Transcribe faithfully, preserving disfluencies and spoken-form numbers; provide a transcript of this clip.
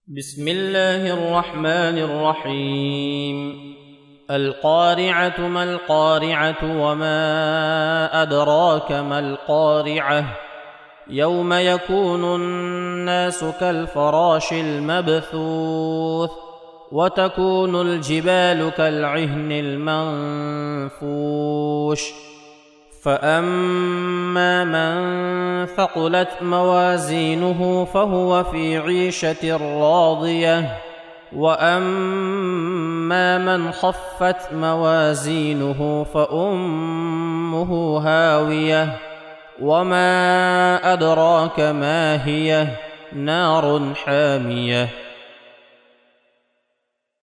بسم الله الرحمن الرحيم. القارعة ما القارعة وما أدراك ما القارعة يوم يكون الناس كالفراش المبثوث وتكون الجبال كالعهن المنفوش فأما من ثقلت موازينه فهو في عيشة راضية وأما من خفت موازينه فأمه هاوية وما أدراك ما هي نار حامية